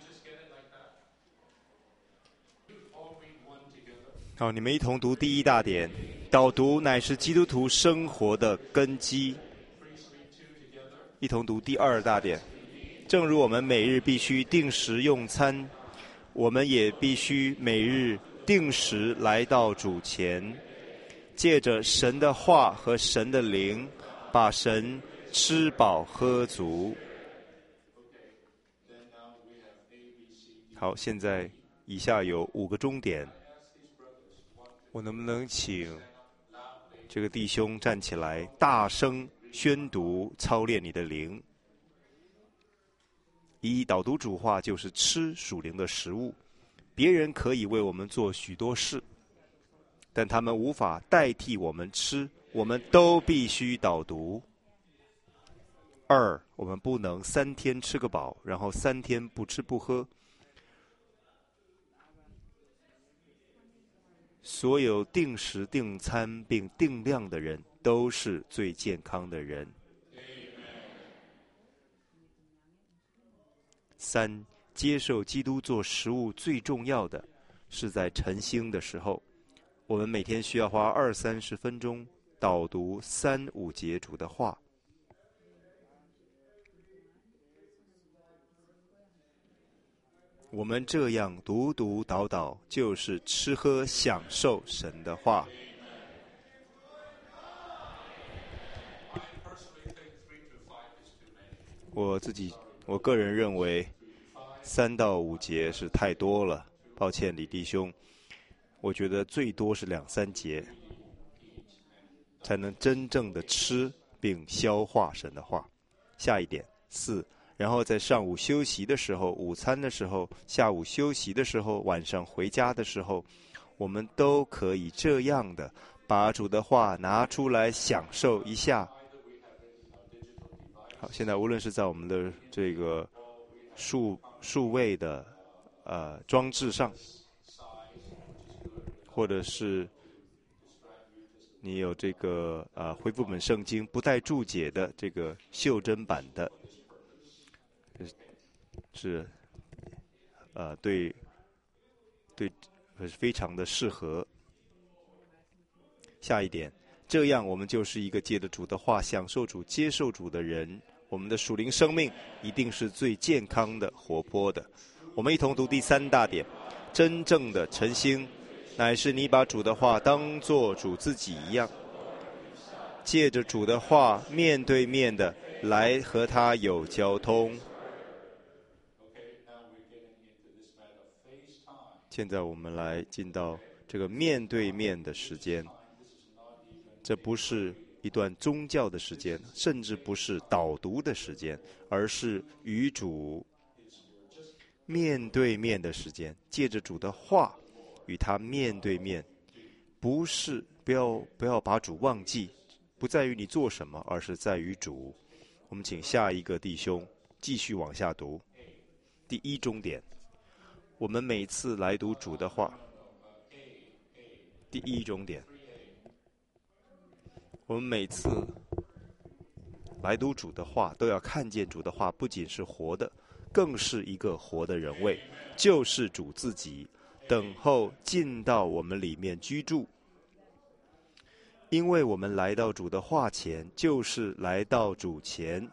好，你们一同读第一大点。导读乃是基督徒生活的根基。一同读第二大点。正如我们每日必须定时用餐，我们也必须每日定时来到主前，借着神的话和神的灵，把神吃饱喝足。好，现在以下有五个钟点，我能不能请这个弟兄站起来，大声宣读，操练你的灵。一，导读主话就是吃属灵的食物，别人可以为我们做许多事，但他们无法代替我们吃，我们都必须导读。二，我们不能三天吃个饱，然后三天不吃不喝。所有定时定餐并定量的人，都是最健康的人。三，接受基督做食物最重要的是在晨兴的时候，我们每天需要花二三十分钟导读三五节主的话。我们这样读读祷祷，就是吃喝享受神的话。我自己，我个人认为，三到五节是太多了。抱歉，李弟兄，我觉得最多是两三节，才能真正的吃并消化神的话。下一点，四。然后在上午休息的时候，午餐的时候，下午休息的时候，晚上回家的时候，我们都可以这样的把主的话拿出来享受一下。好，现在无论是在我们的这个数数位的呃装置上，或者是你有这个呃恢复本圣经不带注解的这个袖珍版的。是，呃，对，对，非常的适合。下一点，这样我们就是一个借着主的话享受主、接受主的人，我们的属灵生命一定是最健康的、活泼的。我们一同读第三大点，真正的晨兴，乃是你把主的话当作主自己一样，借着主的话面对面的来和他有交通。现在我们来进到这个面对面的时间，这不是一段宗教的时间，甚至不是导读的时间，而是与主面对面的时间，借着主的话与他面对面。不是不要不要把主忘记，不在于你做什么，而是在于主。我们请下一个弟兄继续往下读。第一终点，我们每次来读主的话，第一终点，我们每次来读主的话，都要看见主的话不仅是活的，更是一个活的人位，就是主自己，等候进到我们里面居住。因为我们来到主的话前，就是来到主前。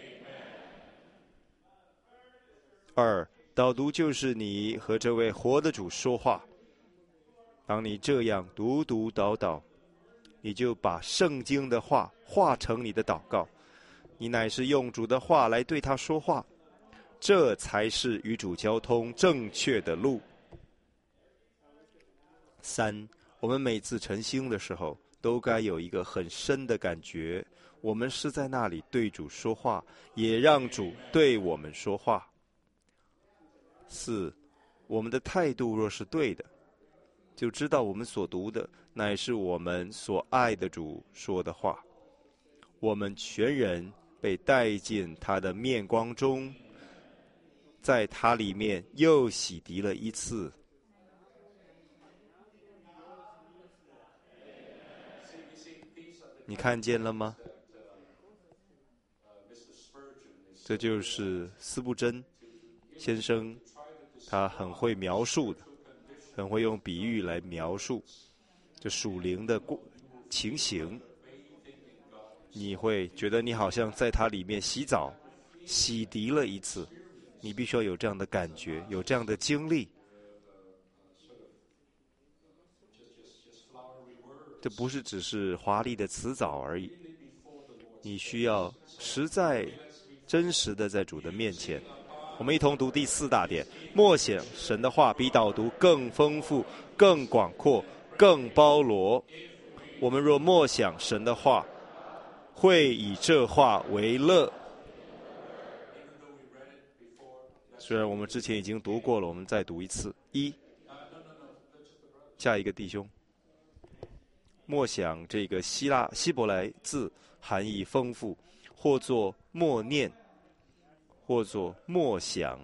二，导读就是你和这位活的主说话。当你这样读读祷祷， 你就把圣经的话化成你的祷告，你乃是用主的话来对他说话，这才是与主交通正确的路。三，我们每次晨星的时候都该有一个很深的感觉，我们是在那里对主说话，也让主对我们说话。四，我们的态度若是对的，就知道我们所读的乃是我们所爱的主说的话，我们全人被带进他的面光中，在他里面又洗涤了一次。你看见了吗？这就是斯布真先生，他很会描述的，很会用比喻来描述这属灵的情形。你会觉得你好像在他里面洗澡，洗涤了一次。你必须要有这样的感觉，有这样的经历。这不是只是华丽的辞藻而已，你需要实在真实的在主的面前。我们一同读第四大点，默想神的话比导读更丰富、更广阔、更包罗。我们若默想神的话，会以这话为乐。虽然我们之前已经读过了，我们再读一次。一，下一个弟兄，默想这个希腊希伯来字含义丰富，或作默念，或作默想，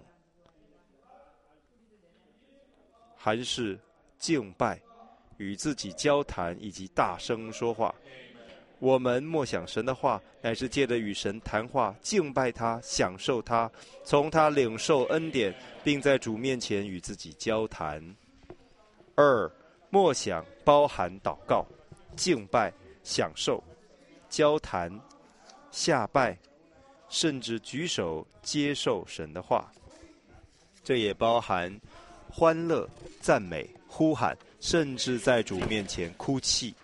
还是敬拜、与自己交谈以及大声说话。我们默想神的话，乃是借着与神谈话，敬拜他，享受他，从他领受恩典，并在主面前与自己交谈。二，默想包含祷告、敬拜、享受、交谈、下拜，甚至举手接受神的话。这也包含欢乐、赞美、呼喊，甚至在主面前哭泣。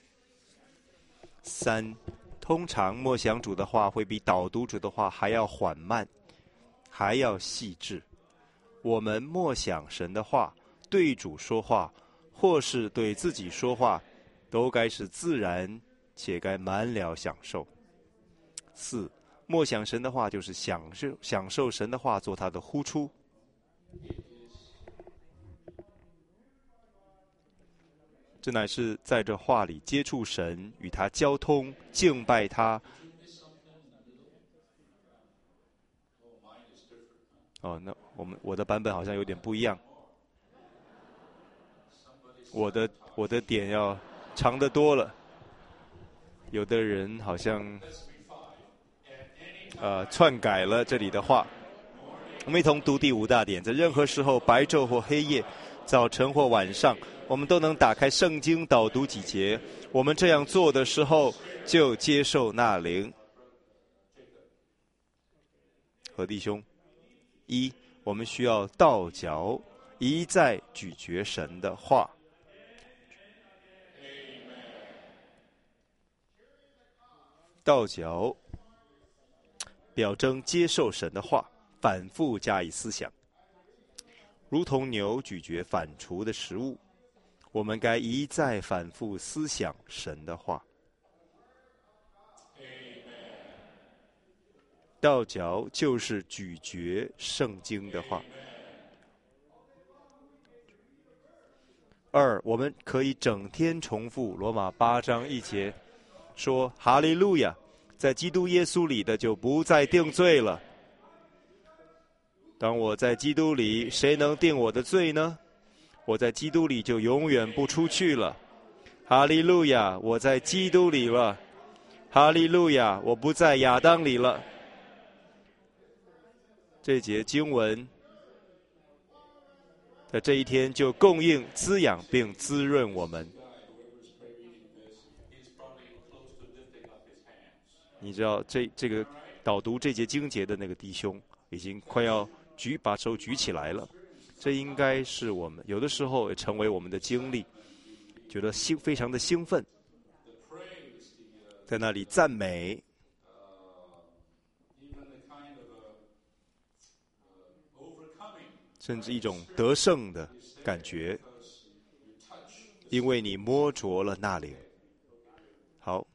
三，通常默想主的话会比导读主的话还要缓慢，还要细致。我们默想神的话，对主说话，或是对自己说话，都该是自然，且该满了享受。四，默想神的话就是享受享受神的话做他的呼出。这乃是在这话里接触神，与他交通，敬拜他。哦，那我们我的版本好像有点不一样，我的我的点要长得多了。有的人好像呃篡改了这里的话。我们一同读第五大点，在任何时候，白昼或黑夜，早晨或晚上，我们都能打开圣经导读几节。我们这样做的时候，就接受那灵。和弟兄，一，我们需要倒嚼，一再咀嚼神的话。倒嚼，表征接受神的话，反复加以思想，如同牛咀嚼反刍的食物。我们该一再反复思想神的话。倒嚼就是咀嚼圣经的话。二，我们可以整天重复罗马八章一节，说哈利路亚，在基督耶稣里的就不再定罪了。当我在基督里，谁能定我的罪呢？我在基督里就永远不出去了。哈利路亚，我在基督里了。哈利路亚，我不在亚当里了。这节经文在这一天就供应、滋养并滋润我们。你知道这这个导读这节经节的那个弟兄已经快要举把手举起来了，这应该是我们有的时候也成为我们的经历，觉得兴非常的兴奋。 在那里赞美，甚至一种得胜的感觉，因为你摸着了那灵。好，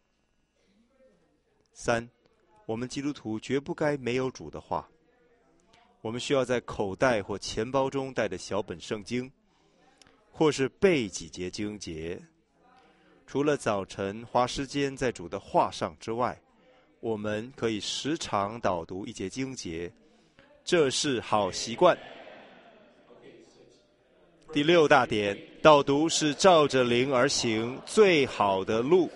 三，我们基督徒绝不该没有主的话。我们需要在口袋或钱包中带着小本圣经，或是背几节经节。除了早晨花时间在主的话上之外，我们可以时常导读一节经节，这是好习惯。第六大点，导读是照着灵而行最好的路。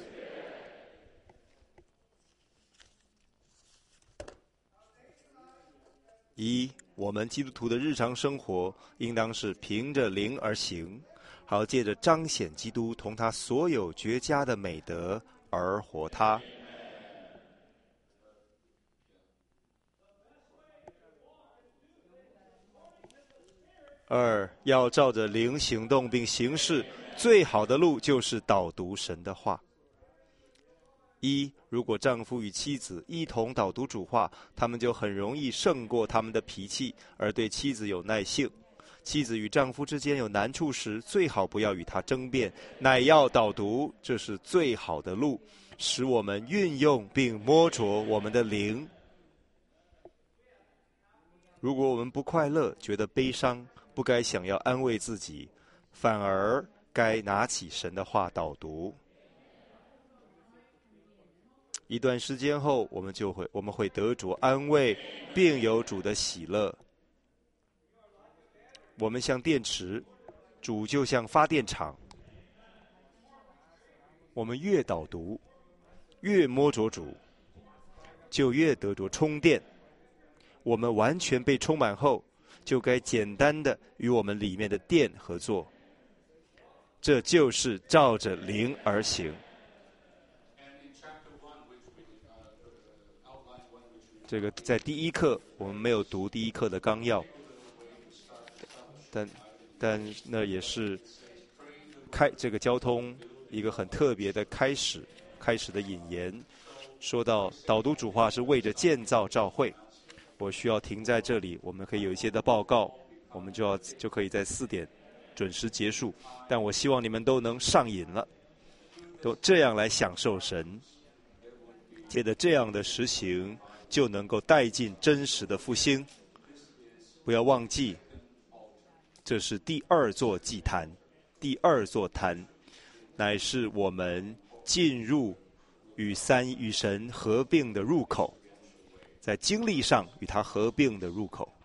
一，我们基督徒的日常生活应当是凭着灵而行，好借着彰显基督同他所有绝佳的美德而活他。二，要照着灵行动并行事，最好的路就是导读神的话。一，如果丈夫与妻子一同导读主话，他们就很容易胜过他们的脾气，而对妻子有耐性。妻子与丈夫之间有难处时，最好不要与他争辩，乃要导读，这是最好的路，使我们运用并摸着我们的灵。如果我们不快乐，觉得悲伤，不该想要安慰自己，反而该拿起神的话导读。一段时间后，我们就会我们会得着安慰，并有主的喜乐。我们像电池，主就像发电厂。我们越导读，越摸着主，就越得着充电。我们完全被充满后，就该简单的与我们里面的电合作。这就是照着灵而行。这个在第一课我们没有读第一课的纲要，但但那也是开这个交通一个很特别的开始，开始的引言，说到导读主话是为着建造教会。我需要停在这里，我们可以有一些的报告，我们就要就可以在四点准时结束。但我希望你们都能上瘾了，都这样来享受神，借着这样的实行，就能够带进真实的复兴。不要忘记，这是第二座祭坛，第二座坛，乃是我们进入与三与神合并的入口，在经历上与他合并的入口。